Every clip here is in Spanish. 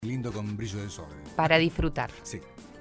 Lindo con brillo del sol. Para disfrutar. Sí.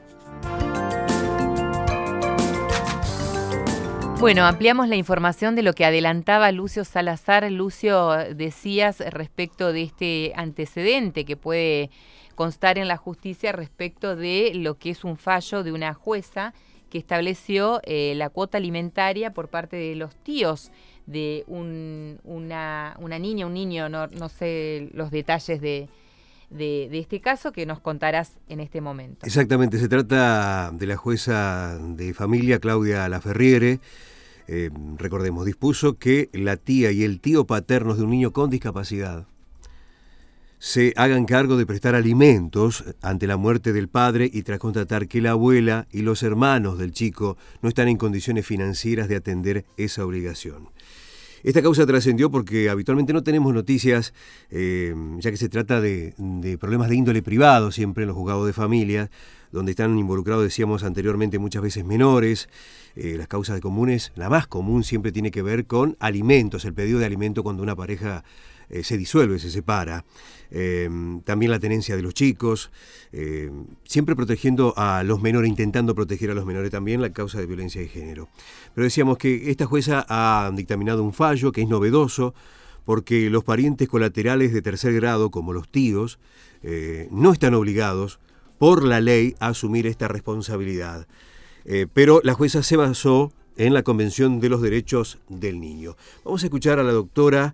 Bueno, ampliamos la información de lo que adelantaba Lucio Salazar. Lucio, decías respecto de este antecedente que puede constar en la justicia respecto de lo que es un fallo de una jueza que estableció la cuota alimentaria por parte de los tíos de una niña, un niño, no sé los detalles de este caso que nos contarás en este momento. Exactamente, se trata de la jueza de familia Claudia Laferriere. Recordemos, dispuso que la tía y el tío paternos de un niño con discapacidad se hagan cargo de prestar alimentos ante la muerte del padre y tras constatar que la abuela y los hermanos del chico no están en condiciones financieras de atender esa obligación. Esta causa trascendió porque habitualmente no tenemos noticias, ya que se trata de problemas de índole privado siempre en los juzgados de familia, donde están involucrados, decíamos anteriormente, muchas veces menores. Las causas de comunes, la más común siempre tiene que ver con alimentos, el pedido de alimento cuando una pareja se disuelve, se separa. También la tenencia de los chicos, siempre protegiendo a los menores, intentando proteger a los menores también, la causa de violencia de género. Pero decíamos que esta jueza ha dictaminado un fallo que es novedoso porque los parientes colaterales de tercer grado, como los tíos, no están obligados por la ley a asumir esta responsabilidad. Pero la jueza se basó en la Convención de los Derechos del Niño. Vamos a escuchar a la doctora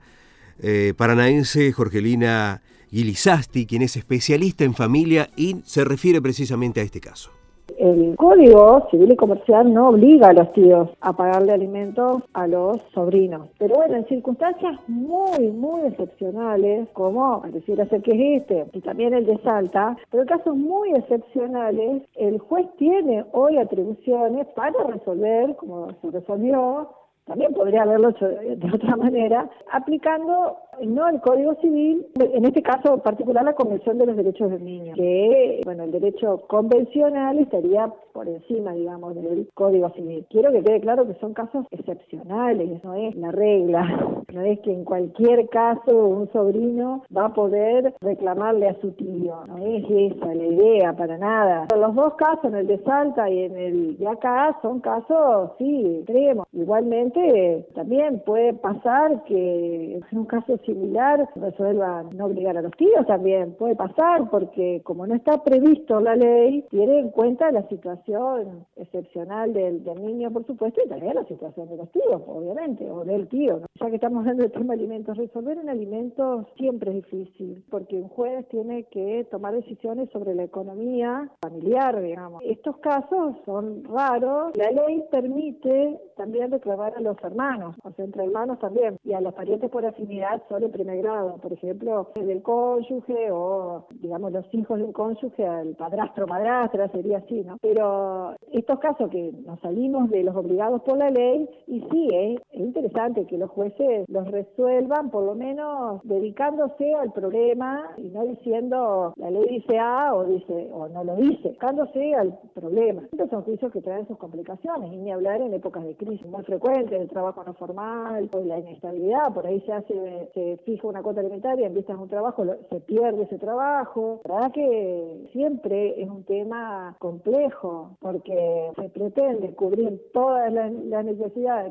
paranaense Jorgelina Guilizasti, quien es especialista en familia y se refiere precisamente a este caso. El Código Civil y Comercial no obliga a los tíos a pagarle alimentos a los sobrinos. Pero bueno, en circunstancias muy excepcionales, como pareciera ser que es y también el de Salta, pero en casos muy excepcionales, el juez tiene hoy atribuciones para resolver, como se resolvió, también podría haberlo hecho de otra manera, aplicando no el Código Civil, en este caso particular la Convención de los Derechos del Niño, que bueno, el derecho convencional estaría por encima, digamos, del Código Civil. Quiero que quede claro que son casos excepcionales, no es la regla, no es que en cualquier caso un sobrino va a poder reclamarle a su tío, no es esa la idea para nada. Los dos casos, en el de Salta y en el de acá, son casos, sí, extremos. Igualmente, también puede pasar que en un caso similar resuelvan no obligar a los tíos, también puede pasar porque como no está previsto la ley, tiene en cuenta la situación excepcional del niño, por supuesto, y también la situación de los tíos, obviamente, o del tío, ¿no? Ya que estamos hablando del tema de alimentos, resolver en alimentos siempre es difícil, porque un juez tiene que tomar decisiones sobre la economía familiar, digamos. Estos casos son raros, la ley permite también reclamar a los hermanos, o sea, entre hermanos también, y a los parientes por afinidad solo en primer grado, por ejemplo, del cónyuge o, digamos, los hijos de un cónyuge al padrastro o madrastra, sería así, ¿no? Pero estos casos que nos salimos de los obligados por la ley, y sí, es interesante que los jueces los resuelvan, por lo menos dedicándose al problema y no diciendo la ley dice A o no lo dice, dedicándose al problema. Estos son juicios que traen sus complicaciones, y ni hablar en épocas de crisis muy frecuentes, el trabajo no formal, o la inestabilidad, por ahí se fija una cuota alimentaria, en vistas a un trabajo, se pierde ese trabajo. La verdad que siempre es un tema complejo, porque se pretende cubrir todas las necesidades,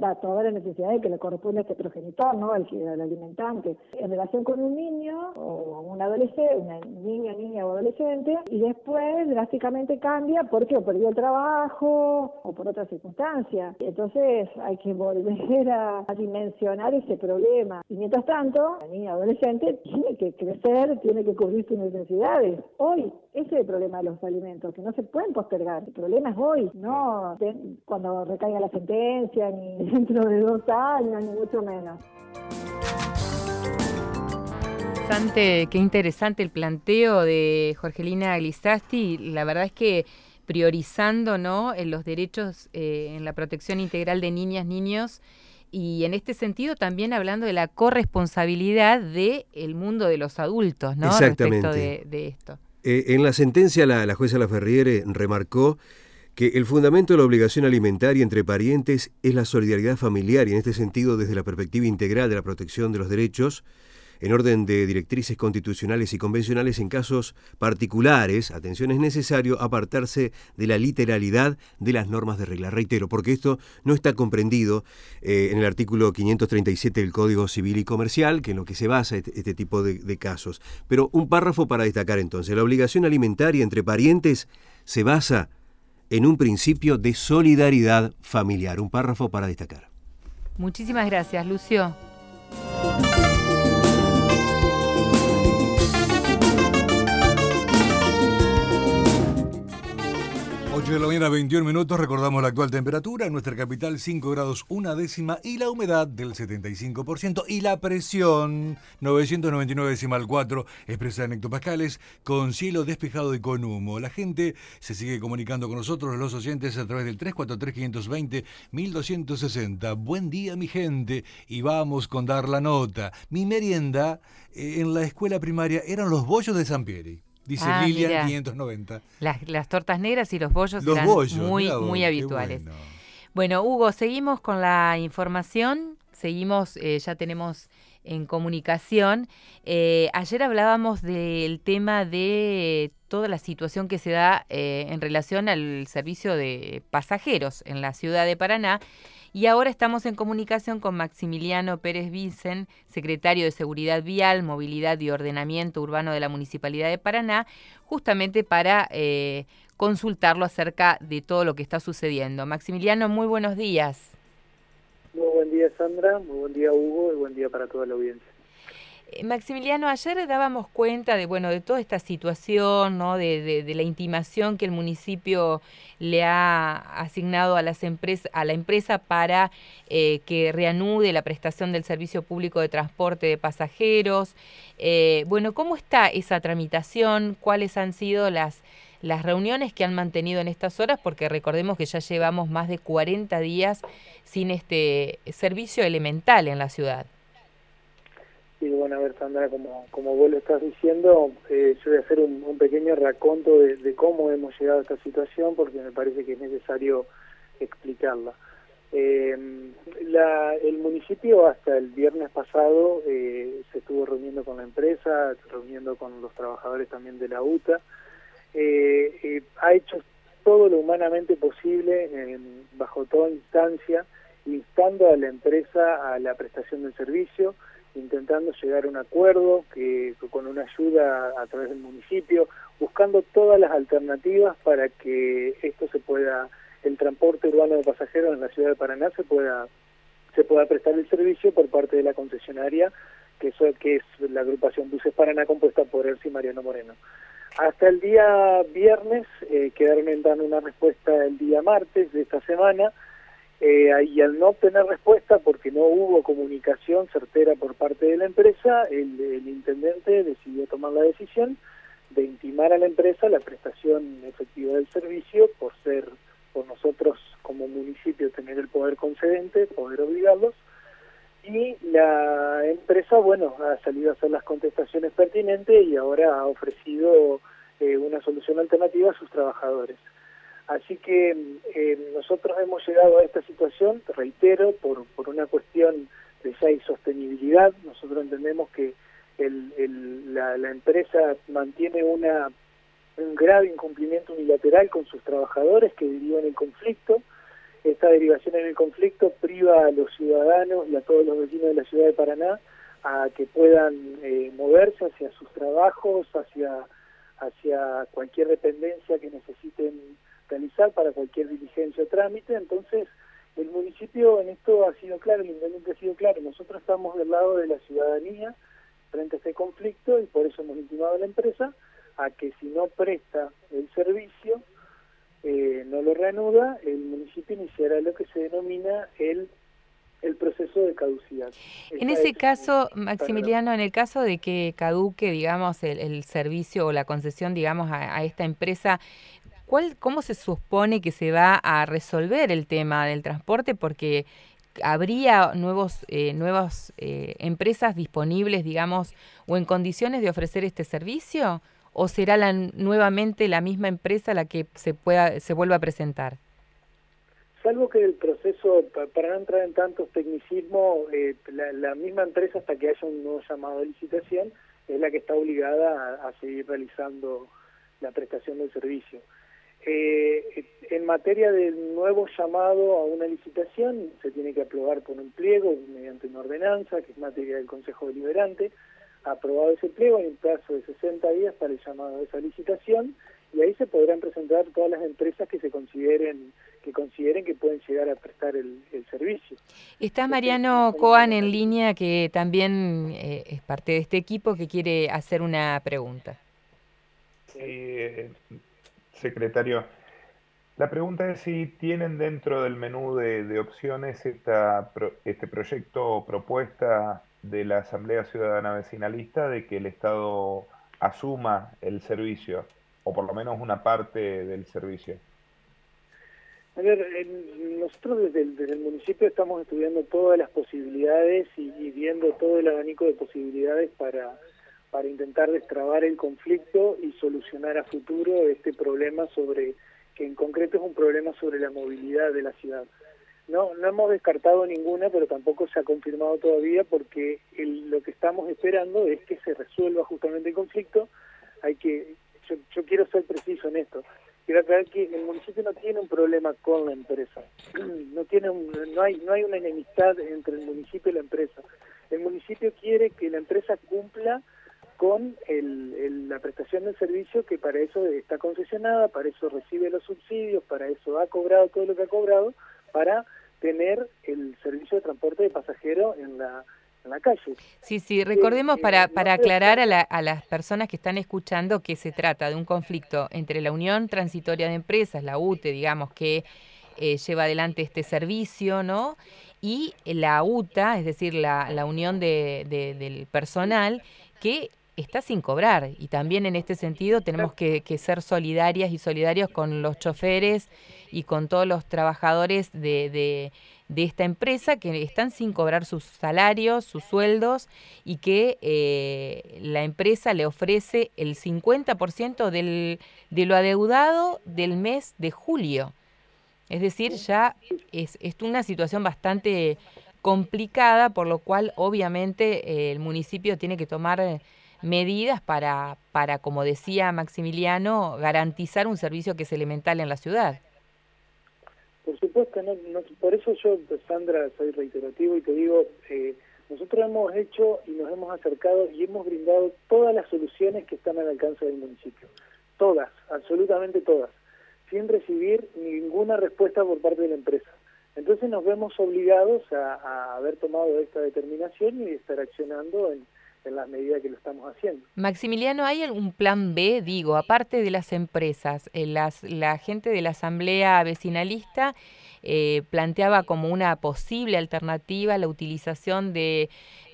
que le corresponde a este progenitor, ¿no? Al alimentante, en relación con un niño o un adolescente, una niña o adolescente, y después drásticamente cambia porque o perdió el trabajo o por otras circunstancias. Entonces hay que volver a dimensionar ese problema. Y mientras tanto, la niña adolescente tiene que crecer, tiene que cubrir sus necesidades. Hoy, ese es el problema de los alimentos, que no se pueden postergar. El problema es hoy, no cuando recaiga la sentencia, ni dentro de 2 años, ni mucho menos. Qué interesante el planteo de Jorgelina Guilizasti. La verdad es que priorizando, ¿no?, en los derechos, en la protección integral de niñas, niños, y en este sentido también hablando de la corresponsabilidad del mundo de los adultos, ¿no?, Exactamente. Respecto de esto. En la sentencia la jueza Laferriere remarcó que el fundamento de la obligación alimentaria entre parientes es la solidaridad familiar, y en este sentido, desde la perspectiva integral de la protección de los derechos, en orden de directrices constitucionales y convencionales, en casos particulares, atención, es necesario apartarse de la literalidad de las normas de regla. Reitero, porque esto no está comprendido en el artículo 537 del Código Civil y Comercial, que en lo que se basa este tipo de casos. Pero un párrafo para destacar entonces: la obligación alimentaria entre parientes se basa en un principio de solidaridad familiar. Un párrafo para destacar. Muchísimas gracias, Lucio. 8 de la mañana, 21 minutos. Recordamos la actual temperatura en nuestra capital: 5 grados 1/10, y la humedad del 75%, y la presión 999,4 expresada en hectopascales, con cielo despejado y con humo. La gente se sigue comunicando con nosotros, los oyentes, a través del 343-520-1260. Buen día, mi gente, y vamos con dar la nota. Mi merienda en la escuela primaria eran los bollos de Sampieri. Dice Lilian, mira, 590. Las tortas negras y los bollos eran muy habituales. Bueno, Hugo, seguimos con la información. Seguimos, ya tenemos en comunicación. Ayer hablábamos del tema de toda la situación que se da en relación al servicio de pasajeros en la ciudad de Paraná. Y ahora estamos en comunicación con Maximiliano Pérez Vicen, secretario de Seguridad Vial, Movilidad y Ordenamiento Urbano de la Municipalidad de Paraná, justamente para consultarlo acerca de todo lo que está sucediendo. Maximiliano, muy buenos días. Muy buen día, Sandra, muy buen día, Hugo, y buen día para toda la audiencia. Maximiliano, ayer dábamos cuenta de toda esta situación, ¿no? de la intimación que el municipio le ha asignado a la empresa para que reanude la prestación del servicio público de transporte de pasajeros. ¿Cómo está esa tramitación? ¿Cuáles han sido las reuniones que han mantenido en estas horas? Porque recordemos que ya llevamos más de 40 días sin este servicio elemental en la ciudad. Sí, bueno, a ver, Sandra, como vos lo estás diciendo, yo voy a hacer un pequeño raconto de cómo hemos llegado a esta situación, porque me parece que es necesario explicarla. El municipio hasta el viernes pasado se estuvo reuniendo con la empresa, reuniendo con los trabajadores también de la UTA. Ha hecho todo lo humanamente posible, bajo toda instancia, instando a la empresa a la prestación del servicio, intentando llegar a un acuerdo con una ayuda a través del municipio, buscando todas las alternativas para que el transporte urbano de pasajeros en la ciudad de Paraná se pueda prestar el servicio por parte de la concesionaria, que es la agrupación Buses Paraná, compuesta por Erci y Mariano Moreno. Hasta el día viernes quedaron en dar una respuesta el día martes de esta semana, y al no obtener respuesta, porque no hubo comunicación certera por parte de la empresa, el intendente decidió tomar la decisión de intimar a la empresa la prestación efectiva del servicio, por nosotros como municipio tener el poder concedente, poder obligarlos, y la empresa, ha salido a hacer las contestaciones pertinentes y ahora ha ofrecido una solución alternativa a sus trabajadores. Así que nosotros hemos llegado a esta situación, reitero, por una cuestión de ya insostenibilidad. Nosotros entendemos que la empresa mantiene un grave incumplimiento unilateral con sus trabajadores, que derivan el conflicto. Esta derivación en el conflicto priva a los ciudadanos y a todos los vecinos de la ciudad de Paraná a que puedan moverse hacia sus trabajos, hacia cualquier dependencia que necesiten realizar para cualquier diligencia o trámite. Entonces, el municipio en esto ha sido claro, el intendente ha sido claro: nosotros estamos del lado de la ciudadanía frente a este conflicto, y por eso hemos intimado a la empresa a que si no presta el servicio, no lo reanuda, el municipio iniciará lo que se denomina el proceso de caducidad. En ese caso, Maximiliano, en el caso de que caduque, digamos, el servicio o la concesión, digamos, a esta empresa, ¿cómo se supone que se va a resolver el tema del transporte? Porque ¿habría nuevas empresas disponibles, digamos, o en condiciones de ofrecer este servicio? ¿O será nuevamente la misma empresa la que se vuelva a presentar? salvo que el proceso, para no entrar en tantos tecnicismos, la misma empresa, hasta que haya un nuevo llamado de licitación, es la que está obligada a seguir realizando la prestación del servicio. En materia del nuevo llamado a una licitación, se tiene que aprobar por un pliego mediante una ordenanza, que es materia del Consejo Deliberante. Aprobado ese pliego, hay un plazo de 60 días para el llamado de esa licitación, y ahí se podrán presentar todas las empresas que consideren que pueden llegar a prestar el servicio. Está Mariano Coan en línea, que también es parte de este equipo, que quiere hacer una pregunta. Secretario, la pregunta es si tienen dentro del menú de opciones este proyecto o propuesta de la Asamblea Ciudadana Vecinalista de que el Estado asuma el servicio, o por lo menos una parte del servicio. A ver, nosotros desde el municipio estamos estudiando todas las posibilidades y viendo todo el abanico de posibilidades para intentar destrabar el conflicto y solucionar a futuro este problema que en concreto es un problema sobre la movilidad de la ciudad. No hemos descartado ninguna, pero tampoco se ha confirmado todavía, porque lo que estamos esperando es que se resuelva justamente el conflicto. Yo quiero ser preciso en esto. Quiero aclarar que el municipio no tiene un problema con la empresa. No hay una enemistad entre el municipio y la empresa. El municipio quiere que la empresa cumpla con la prestación del servicio, que para eso está concesionada, para eso recibe los subsidios, para eso ha cobrado todo lo que ha cobrado, para tener el servicio de transporte de pasajeros en la calle. Sí, recordemos para aclarar a las personas que están escuchando que se trata de un conflicto entre la Unión Transitoria de Empresas, la UTE, digamos, que lleva adelante este servicio, ¿no? Y la UTA, es decir, la Unión del Personal, que está sin cobrar, y también en este sentido tenemos que ser solidarias y solidarios con los choferes y con todos los trabajadores de esta empresa que están sin cobrar sus salarios, sus sueldos, y que la empresa le ofrece el 50% de lo adeudado del mes de julio. Es decir, ya es una situación bastante complicada, por lo cual obviamente el municipio tiene que tomar medidas para, como decía Maximiliano, garantizar un servicio que es elemental en la ciudad. Por supuesto, por eso yo, Sandra, soy reiterativo y te digo, nosotros hemos hecho y nos hemos acercado y hemos brindado todas las soluciones que están al alcance del municipio. Todas, absolutamente todas, sin recibir ninguna respuesta por parte de la empresa. Entonces nos vemos obligados a haber tomado esta determinación y estar accionando en la medida que lo estamos haciendo. Maximiliano, ¿hay algún plan B? Digo, aparte de las empresas, la gente de la Asamblea Vecinalista planteaba como una posible alternativa la utilización de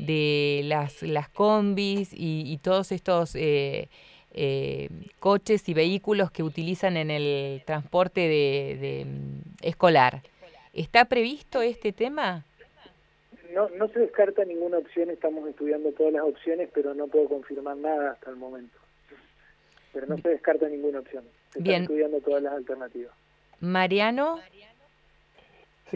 las combis y todos estos coches y vehículos que utilizan en el transporte de escolar. ¿Está previsto este tema? No se descarta ninguna opción, estamos estudiando todas las opciones, pero no puedo confirmar nada hasta el momento. Pero no se descarta ninguna opción, se están estudiando todas las alternativas. Mariano.